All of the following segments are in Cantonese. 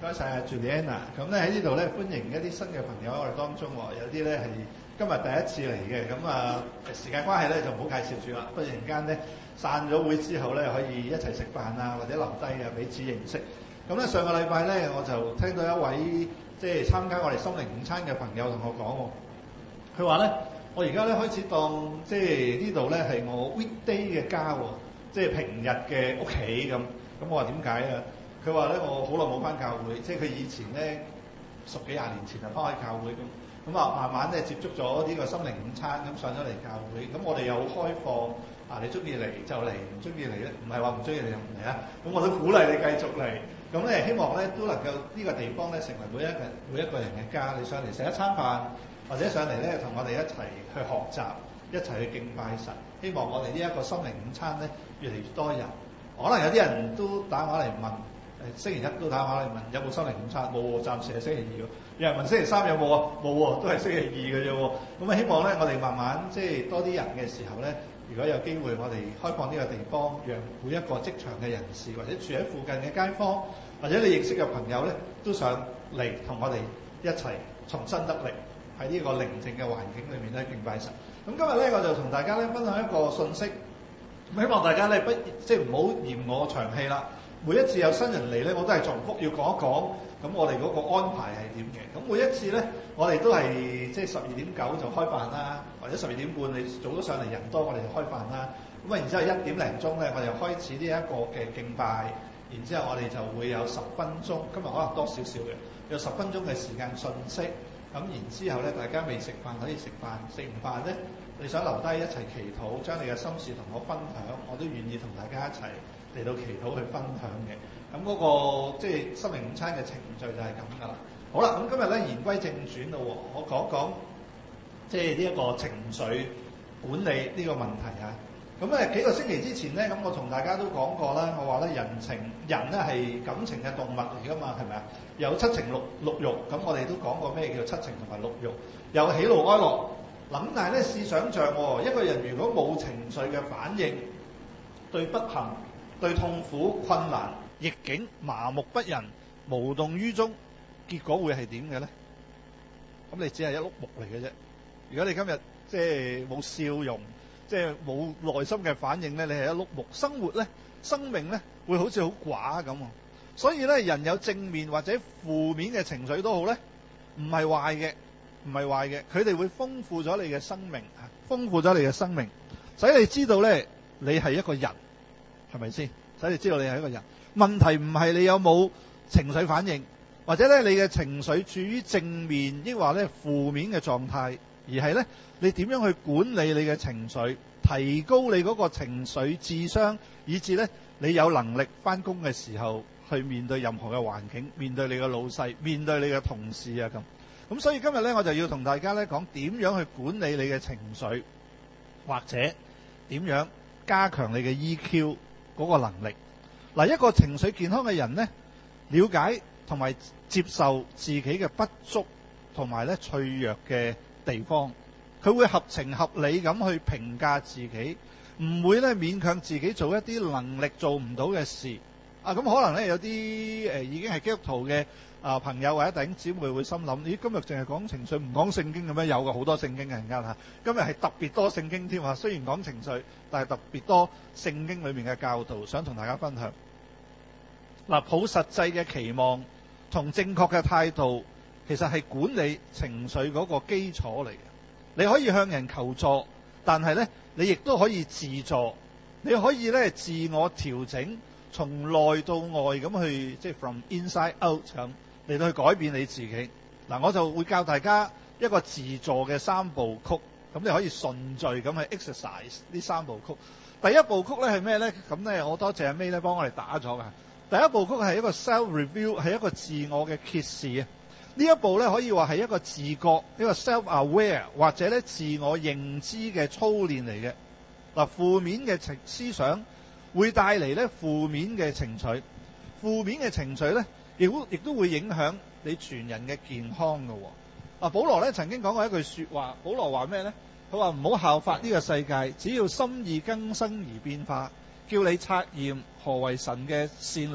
該晒阿 Juliana。咁咧喺呢度咧歡迎一啲新嘅朋友喺我哋當中喎，有啲咧係今日第一次嚟嘅，咁啊時間關係咧就唔好介紹住啦，不如陣間咧散咗會之後咧可以一齊食飯啊，或者留低啊彼此認識。咁咧上個禮拜咧我就聽到一位即係參加我哋心靈午餐嘅朋友同我講喎，佢話咧我而家咧開始當即係呢度咧係我 weekday 嘅家喎，即係平日嘅屋企咁。咁我話點解啊？佢話咧我好耐冇翻教會，即係佢以前咧10幾20年前就翻去教會咁啊慢慢咧接觸咗呢個心靈午餐，咁上咗嚟教會，咁我哋又好開放啊！你中意嚟就嚟，唔中意嚟咧唔係話唔中意嚟就唔嚟啊！咁我都鼓勵你繼續嚟，咁咧希望咧都能夠呢個地方咧成為每一個人嘅家。你上嚟食一餐飯，或者上嚟咧同我哋一齊去學習，一齊去敬拜神。希望我哋呢一個心靈午餐咧越嚟越多人。可能有啲人都打電話嚟問，星期一都打電話嚟問有冇心靈午餐，冇喎，暫時係星期二喎。有人問星期三有冇啊？冇喎，都係星期二嘅啫喎。咁啊希望咧我哋慢慢即係多啲人嘅時候咧，如果有機會我哋開放呢個地方，讓每一個職場嘅人士或者住喺附近嘅街坊，或者你認識嘅朋友咧，都想嚟同我哋一齊重新得力喺呢個寧靜嘅環境裏面咧敬拜神。咁今日咧我就同大家咧分享一個信息。希望大家咧即係唔好嫌我長氣啦。每一次有新人嚟咧，我都係重複要講一講，咁我哋嗰個安排係點嘅。咁每一次咧，我哋都係即係12:09就開飯啦，或者12:30你早咗上嚟人多，我哋就開飯啦。咁啊，然之後1點零鐘咧，我哋開始呢一個嘅敬拜，然之後我哋就會有10分鐘，今日可能多少少嘅，有10分鐘嘅時間訊息。咁然之後咧，大家未食飯可以食飯，食完飯咧，你想留低一齊祈禱，將你嘅心事同我分享，我都願意同大家一齊嚟到祈禱去分享嘅。咁嗰個即係心靈午餐嘅程序就係咁噶啦。好啦，咁今日咧言歸正傳咯，我講講即係呢一個情緒管理呢個問題啊。咁幾個星期之前咧，咁我同大家都講過啦，我話咧人咧係感情嘅動物嚟噶嘛，係咪啊？有七情六慾，咁我哋都講過咩叫七情同埋六慾，有喜怒哀樂。咁但係咧試想像一個人如果冇情緒嘅反應，對不幸、對痛苦、困難、逆境麻木不仁、無動於衷，結果會係點嘅咧？咁你只係一碌木嚟嘅啫。如果你今日即係冇笑容，即係冇內心嘅反應咧，你係一碌木。生活咧，生命咧會好似好寡咁。所以咧，人有正面或者負面嘅情緒都好咧，唔係壞嘅，唔係壞嘅。佢哋會豐富咗你嘅生命，豐富咗你嘅生命，使你知道咧，你係一個人，係咪先？使你知道你係一個人。問題唔係你有冇情緒反應，或者咧你嘅情緒處於正面，抑或咧負面嘅狀態，而係咧你點樣去管理你嘅情緒，提高你嗰個情緒智商，以至咧你有能力返工嘅時候去面對任何嘅環境，面對你嘅老細，面對你嘅同事啊咁。所以今日咧我就要同大家咧講點樣去管理你嘅情緒，或者點樣加強你嘅 EQ 嗰個能力。嗱，一個情緒健康嘅人呢，了解同埋接受自己嘅不足同埋咧脆弱嘅地方，佢會合情合理咁去評價自己，唔會咧勉強自己做一啲能力做唔到嘅事。咁可能咧有啲已經係基督徒嘅朋友或者弟兄姊妹會心諗：咦，今日淨係講情緒唔講聖經嘅咩？有嘅，好多聖經嘅人家今日係特別多聖經添啊！雖然講情緒，但係特別多聖經裏面嘅教導，想同大家分享。抱實際嘅期望同正確嘅態度，其實係管理情緒嗰個基礎嚟嘅。你可以向人求助，但係咧你亦都可以自助，你可以咧自我調整。從內到外咁去，即係 from inside out 咁嚟到去改變你自己。我就會教大家一個自助嘅3部曲，咁你可以順序咁去 exercise 呢3部曲。第一部曲咧係咩咧？咁咧我多謝阿 May 咧幫我哋打咗㗎。第一部曲係一個 self review， 係一個自我嘅揭示啊。呢一步咧可以話係一個自覺，一個 self aware 或者咧自我認知嘅操練嚟嘅。負面嘅思想會帶嚟咧負面嘅情緒，負面嘅情緒咧亦都會影響你全人嘅健康嘅。保羅咧曾經講過一句說話，保羅話咩咧？佢話唔好效法呢個世界，只要心意更新而變化，叫你察驗何為神嘅善良、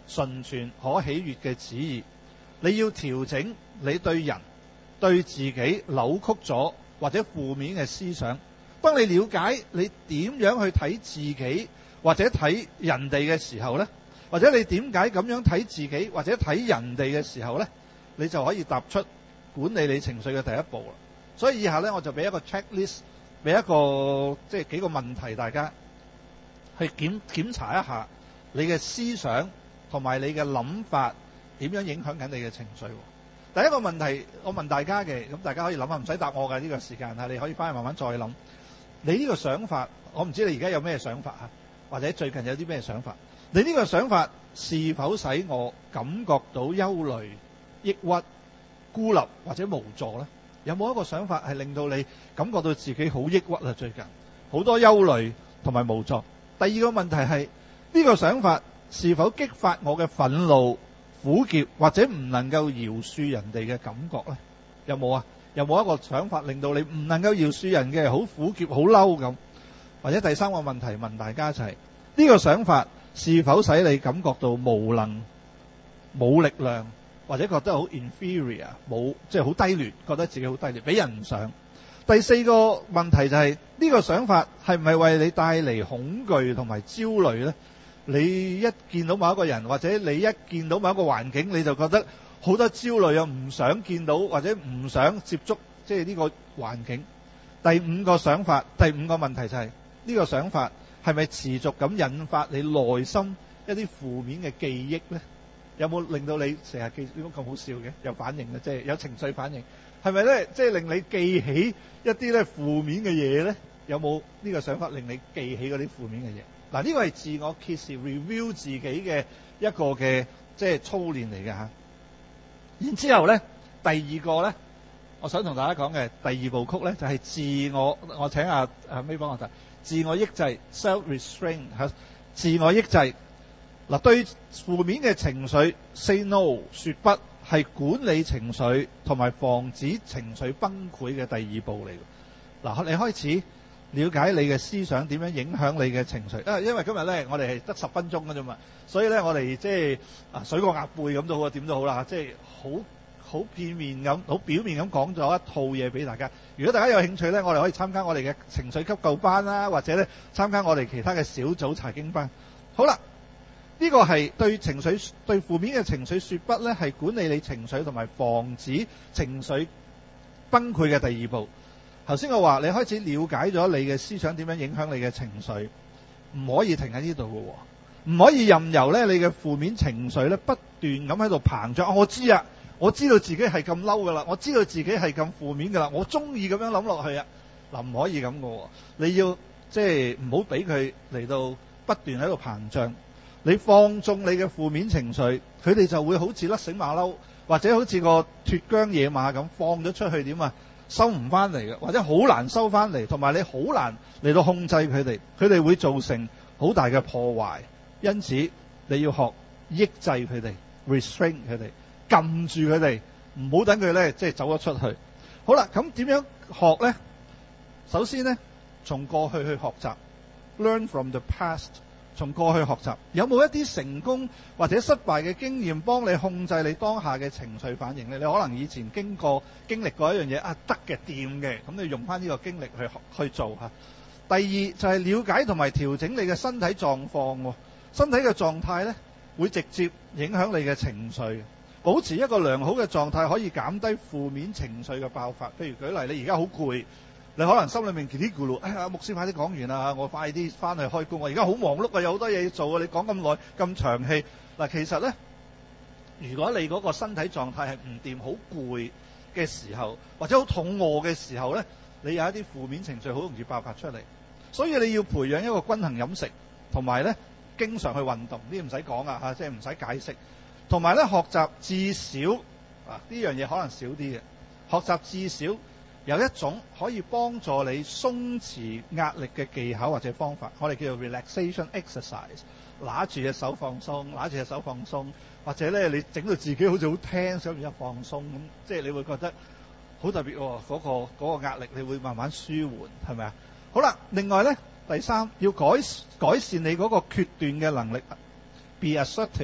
純全可喜悅嘅旨意。你要調整你對人對自己扭曲咗或者負面嘅思想。當你了解你點樣去睇自己或者睇人哋嘅時候呢，或者你點解咁樣睇自己或者睇人哋嘅時候呢，你就可以踏出管理你情緒嘅第一步啦。所以以下呢，我就俾一個 checklist， 俾一個幾個問題大家去檢查一下你嘅思想同埋你嘅諗法點樣影響緊你嘅情緒。第一個問題我問大家嘅，咁大家可以諗下，唔使答我嘅呢個時間嚇，你可以翻去慢慢再諗。你呢個想法，我唔知你而家有咩想法嚇，或者最近有啲咩想法？你呢個想法是否使我感覺到憂慮、抑鬱、孤立或者無助呢？有冇一個想法係令到你感覺到自己好抑鬱啊？最近好多憂慮同埋無助。第二個問題係呢個想法是否激發我嘅憤怒、苦澀或者唔能夠饒恕人哋嘅感覺呢？有冇啊？有冇一個想法令到你唔能夠饒恕人嘅，好苦澀、好嬲咁？或者第三個問題問大家就係呢個想法是否使你感覺到無能、冇力量，或者覺得好 inferior， 即係好低劣，覺得自己好低劣，俾人唔想？第四個問題就係呢個想法係唔係為你帶嚟恐懼同埋焦慮呢？你一見到某一個人，或者你一見到某一個環境，你就覺得好多焦慮啊，唔想見到或者唔想接觸呢個環境。第五個問題就係呢個想法係咪持續咁引發你內心一啲負面嘅記憶呢？有冇令到你成日記呢個咁好笑嘅有反應嘅，有情緒反應？係咪呢？令你記起一啲咧負面嘅嘢呢？有冇呢個想法令你記起嗰啲負面嘅嘢？嗱，呢個係自我揭示 review 自己嘅一個嘅操練嚟嘅嚇。然之後呢，第二個呢，我想同大家講嘅第二部曲呢，就係自我。我請阿May幫我睇自我抑制 self-restraint 嚇，自我抑制。嗱，對負面嘅情緒 say no 說不，係管理情緒同埋防止情緒崩潰嘅第二步嚟嘅。嗱，你開始了解你嘅思想點樣影響你嘅情緒。因為今日咧我哋係得10分鐘嘅啫嘛，所以咧我哋水過鴨背咁都好，點都好啦，好片面咁、好表面咁講咗一套嘢俾大家。如果大家有興趣咧，我哋可以參加我哋嘅情緒急救班啦，或者咧參加我哋其他嘅小組查經班。好啦。呢個係對負面嘅情緒說不咧，係管理你情緒同埋防止情緒崩潰嘅第二步。頭先我話你開始了解咗你嘅思想點樣影響你嘅情緒，唔可以停喺呢度嘅，唔可以任由咧你嘅負面情緒咧不斷咁喺度膨脹。我知道自己係咁嬲噶啦，我知道自己係咁負面噶啦，我中意咁樣諗落去啊。嗱，唔可以咁嘅，你要唔好俾佢嚟到不斷喺度膨脹。你放縱你嘅負面情緒，佢哋就會好似甩繩馬騮，或者好似個脫韁野馬咁放咗出去，點啊？收唔翻嚟嘅，或者好難收翻嚟，同埋你好難嚟到控制佢哋，佢哋會造成好大嘅破壞。因此你要學抑制佢哋 ，restrain 佢哋，撳住佢哋，唔好等佢咧走咗出去。好啦，咁點樣學呢？首先呢，從過去去學習 ，learn from the past。從過去學習，有冇一啲成功或者失敗嘅經驗幫你控制你當下嘅情緒反應呢？你可能以前經歷過一樣嘢得嘅掂嘅，咁你用翻呢個經歷去做嚇。第二就係了解同埋調整你嘅身體狀況，身體嘅狀態呢會直接影響你嘅情緒。保持一個良好嘅狀態可以減低負面情緒嘅爆發。譬如舉例，你而家好攰。你可能心裏面嘰哩咕嚕，牧師快啲講完啦，我快啲翻去開工。我而家好忙碌啊，有好多嘢要做啊。你講咁耐咁長氣。嗱，其實呢，如果你嗰個身體狀態係唔掂、好攰嘅時候，或者好肚餓嘅時候呢，你有一啲負面情緒好容易爆發出嚟。所以你要培養一個均衡飲食，同埋呢經常去運動，呢啲唔使講啊，即係唔使解釋。同埋呢學習至少呢樣嘢可能少啲嘅，學習至少有一種可以幫助你鬆弛壓力嘅技巧或者方法，我哋叫做 relaxation exercise。拿住隻手放鬆，或者咧你整到自己好似好聽，想然後放鬆咁，即係你會覺得好特別喎。嗰個壓力你會慢慢舒緩，係咪啊？好啦，另外咧第三要改善你嗰個決斷嘅能力 ，be assertive。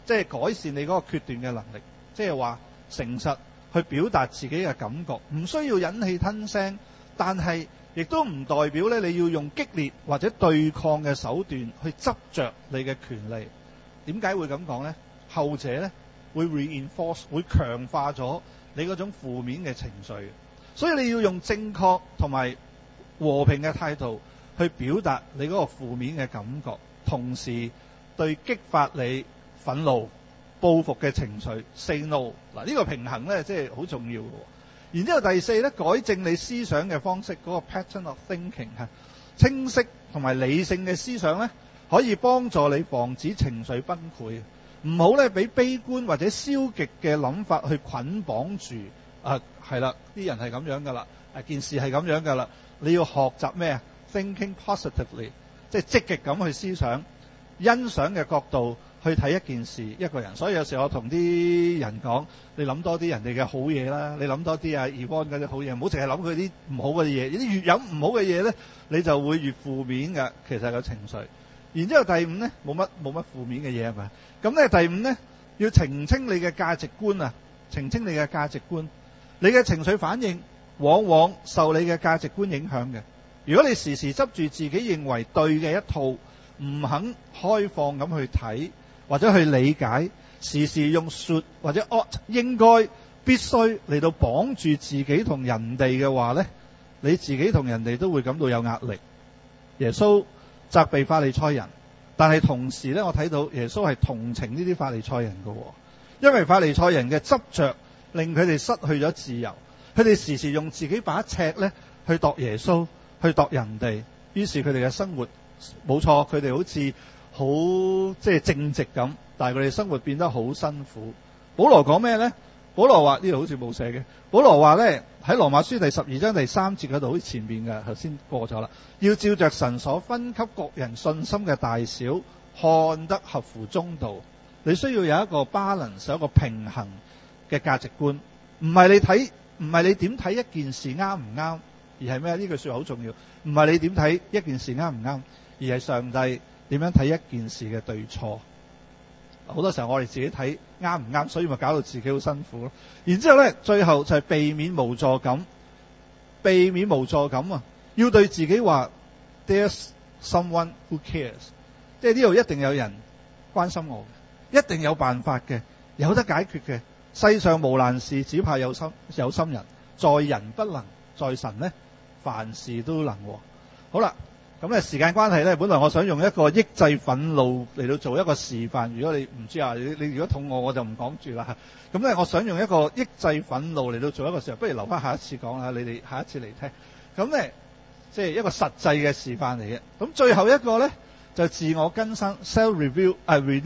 即係改善你嗰個決斷嘅能力，即係話誠實去表達自己嘅感覺，唔需要忍氣吞聲，但係亦都唔代表咧你要用激烈或者對抗嘅手段去執着你嘅權利。點解會咁講呢？後者咧會 reinforce 會強化咗你嗰種負面嘅情緒，所以你要用正確同埋和平嘅態度去表達你嗰個負面嘅感覺，同時對激發你憤怒報復嘅情緒 say no。 嗱，呢個平衡咧即係好重要嘅。然之後第四咧，改正你思想嘅方式，嗰個 pattern of thinking 清晰同埋理性嘅思想咧，可以幫助你防止情緒崩潰。唔好咧俾悲觀或者消極嘅諗法去捆綁住。係啦，啲人係咁樣噶啦，件事係咁樣噶啦。你要學習咩啊？ Thinking positively， 即係積極咁去思想，欣賞嘅角度去睇一件事一個人。所以有時我同啲人講，你諗多啲人哋嘅好嘢啦，你諗多啲Yvonne嗰啲好嘢，唔好淨係諗佢啲唔好嘅嘢。啲越諗唔好嘅嘢咧，你就會越負面嘅，其實有情緒。然之後第五咧，冇乜負面嘅嘢係咪？咁咧第五咧，要澄清你嘅價值觀啊！澄清你嘅價值觀，你嘅情緒反應往往受你嘅價值觀影響嘅。如果你時時執住自己認為對嘅一套，唔肯開放咁去睇或者去理解，時時用 should 或者 ought 應該必須嚟到綁住自己同人哋嘅話呢，你自己同人哋都會感到有壓力。耶穌責備法利賽人，但係同時呢，我睇到耶穌係同情呢啲法利賽人嘅，因為法利賽人嘅執着令佢哋失去咗自由，佢哋時時用自己把尺呢去度耶穌，去度人哋，於是佢哋嘅生活冇錯，佢哋好似好即係正直咁，但係佢哋生活變得好辛苦。保羅講咩呢？保羅話呢度好似冇寫嘅。保羅話呢，喺羅馬書第12章第3節嗰度，好似前面嘅頭先過咗啦。要照着神所分給各人信心嘅大小，看得合乎中道。你需要有一個 balance， 有一個平衡嘅價值觀，唔係你點睇一件事啱唔啱，而係咩？呢句說話好重要，唔係你點睇一件事啱唔啱，而係上帝點樣睇一件事嘅對錯。好多時候我哋自己睇啱唔啱，所以咪搞到自己好辛苦咯。然之後咧，最後就係避免無助感。避免無助感啊，要對自己話 There's someone who cares， 即係呢度一定有人關心我嘅，一定有辦法嘅，有得解決嘅。世上無難事，只怕有心人。在人不能，在神呢，凡事都能。好啦，咁咧時間關係咧，本來我想用一個抑制憤怒嚟到做一個示範。如果你唔知啊，你如果肚餓我就唔講住啦。咁咧，我想用一個抑制憤怒嚟到做一個示範，不如留翻下一次講啦。你哋下一次嚟聽。咁咧，即係一個實際嘅示範嚟嘅。咁最後一個咧就自我更新 self renew。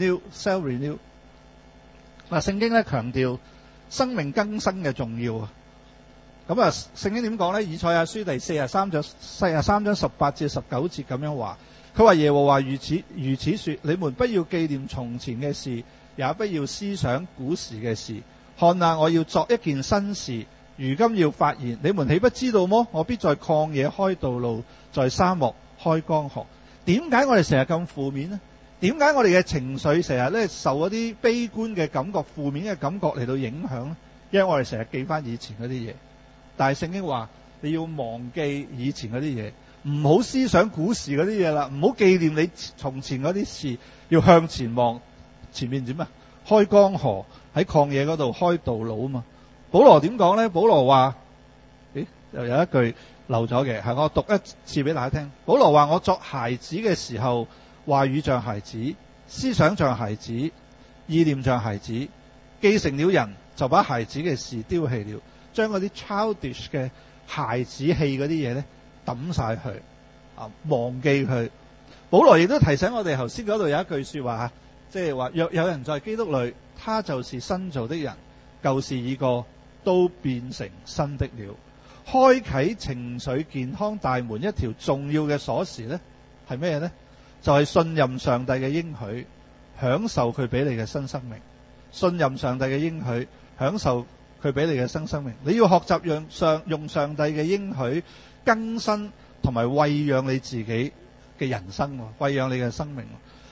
嗱，聖經咧強調生命更新嘅重要啊。咁啊，聖經點講咧？以賽亞書第43章18至19節咁樣話，佢話耶和華如此說：你們不要紀念從前嘅事，也不要思想古時嘅事。看哪，我要作一件新事，如今要發現，你們豈不知道麼？我必在曠野開道路，在沙漠開江河。點解我哋成日咁負面呢？點解我哋嘅情緒成日咧受嗰啲悲觀嘅感覺、負面嘅感覺嚟到影響呢？因為我哋成日記翻以前嗰啲嘢。但係聖經話你要忘記以前嗰啲嘢，唔好思想古時嗰啲嘢啦，唔好紀念你從前嗰啲事，要向前望。前面點啊？開江河，喺曠野嗰度開道路啊嘛。保羅點講呢？保羅話，又有一句漏咗嘅，係我讀一次俾大家聽。保羅話：我作孩子嘅時候，話語像孩子，思想像孩子，意念像孩子，既成了人，就把孩子嘅事丟棄了。將嗰啲 childish 嘅孩子氣嗰啲嘢咧抌晒去忘記佢。保羅亦都提醒我哋，頭先嗰度有一句說話，即係話若有人在基督裏，他就是新造的人，舊事已過，都變成新的了。開啟情緒健康大門一條重要嘅鎖匙咧係咩呢？就係信任上帝嘅應許，享受佢俾你嘅新生命。信任上帝嘅應許，享受佢俾你嘅新生命。你要學習用上帝嘅應許更新同埋餵養你自己嘅人生，餵養你嘅生命。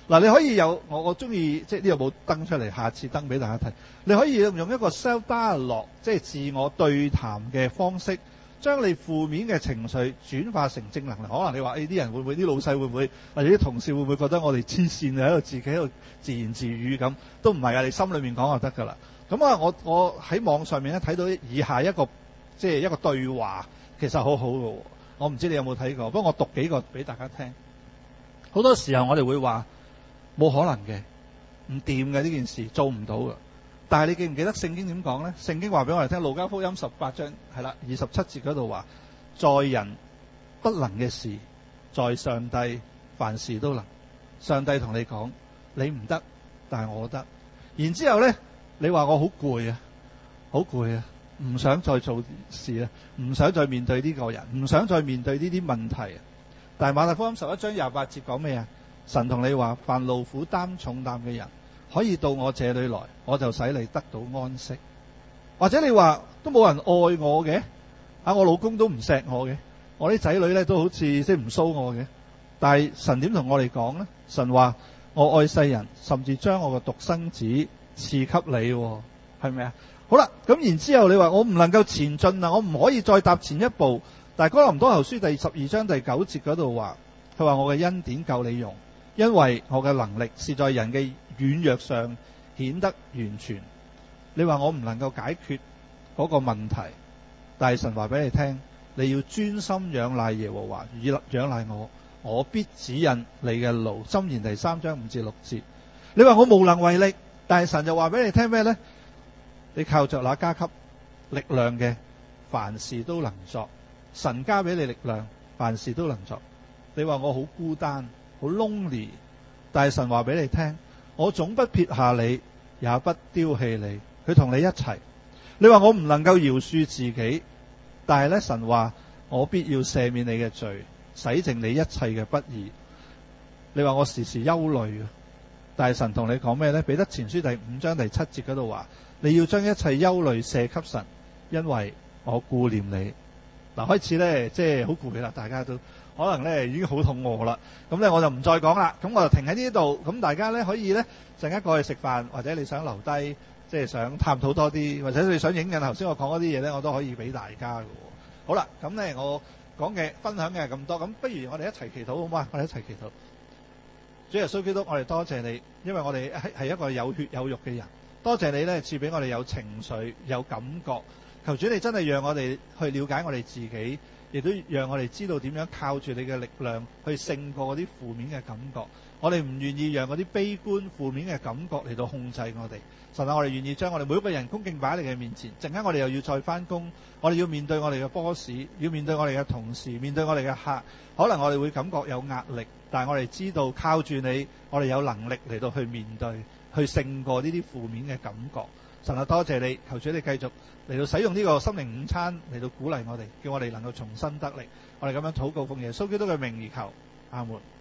嗱，你可以有我中意，即係呢個冇登出嚟，下次登俾大家睇。你可以用一個 self dialogue，即係自我對談嘅方式，將你負面嘅情緒轉化成正能量。可能你話啲人會唔會，啲老細會唔會，或者啲同事會唔會覺得我哋黐線喺度自己喺度自言自語咁？都唔係啊，你心裏面講就得㗎啦。咁啊，我喺網上面咧睇到以下一個即係一個對話，其實好好嘅。我唔知你有冇睇過，不過我讀幾個俾大家聽。好多時候我哋會話冇可能嘅，唔掂嘅呢件事，做唔到嘅。但係你記唔記得聖經點講呢？聖經話俾我哋聽，路加福音18章係啦27節嗰度話，在人不能嘅事，在上帝凡事都能。上帝同你講，你唔得，但係我得。然之後呢，你話我好攰啊，好攰啊，唔想再做事啊，唔想再面對呢個人，唔想再面對呢啲問題啊。但係馬太福音11章28節講咩啊？神同你話，凡勞苦擔重擔嘅人，可以到我這裏來，我就使你得到安息。或者你話都冇人愛我嘅，我老公都唔錫我嘅，我啲仔女咧都好似即係唔騷我嘅。但係神點同我哋講呢？神話我愛世人，甚至將我嘅獨生子賜給你，係咪啊？好啦，咁然之後你話我唔能夠前進啊，我唔可以再踏前一步。但係哥林多後書第12章第9節嗰度話，佢話我嘅恩典夠你用，因為我嘅能力是在人嘅軟弱上顯得完全。你話我唔能夠解決嗰個問題，但係神話俾你聽，你要專心仰賴耶和華，仰賴我，我必指引你嘅路。箴言第3章5至6節。你話我無能為力，但係神就話俾你聽咩呢？你靠着那加給力量嘅，凡事都能作。神加俾你力量，凡事都能作。你話我好孤單，好 lonely， 但係神話俾你聽，我總不撇下你，也不丟棄你，佢同你一齊。你話我唔能夠饒恕自己，但係咧神話我必要赦免你嘅罪，洗淨你一切嘅不義。你話我時時憂慮，但係神同你講咩呢？彼得前書第5章第7節嗰度話，你要將一切憂慮卸給神，因為我顧念你。嗱，開始咧即係好攰啦，大家都可能咧已經好肚餓啦。咁咧我就唔再講啦，咁我就停喺呢度。咁大家咧可以咧陣間過去食飯，或者你想留低，即係想探討多啲，或者你想影印頭先我講嗰啲嘢咧，我都可以俾大家㗎。好啦，咁咧我講嘅分享嘅係咁多，咁不如我哋一齊祈禱好嗎？我哋一齊祈禱。主耶穌基督，我哋多謝你，因為我哋係一個有血有肉嘅人，多謝你咧賜俾我哋有情緒有感覺。求主你真係讓我哋去了解我哋自己，亦都讓我哋知道點樣靠住你嘅力量去勝過嗰啲負面嘅感覺。我哋唔願意讓嗰啲悲觀負面嘅感覺嚟到控制我哋。神啊，我哋願意將我哋每一個人恭敬擺喺你嘅面前。陣間我哋又要再返工，我哋要面對我哋嘅 boss， 要面對我哋嘅同事，面對我哋嘅客。可能我哋會感覺有壓力，但係我哋知道靠住你，我哋有能力嚟到去面對，去勝過呢啲負面嘅感覺。神啊，多謝你，求主你繼續嚟到使用呢個心靈午餐嚟到鼓勵我哋，叫我哋能夠重新得力。我哋咁樣禱告奉耶穌基督嘅名而求，阿門。